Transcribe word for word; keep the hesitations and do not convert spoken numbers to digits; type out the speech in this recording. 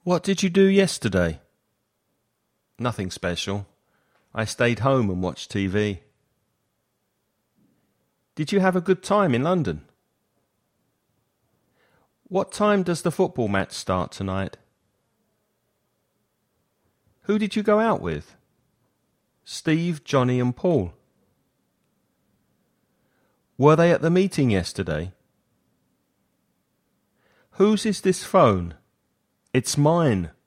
What did you do yesterday? Nothing special. I stayed home and watched T V. Did you have a good time in London? What time does the football match start tonight? Who did you go out with? Steve, Johnny and Paul. Were they at the meeting yesterday? Whose is this phone? It's mine.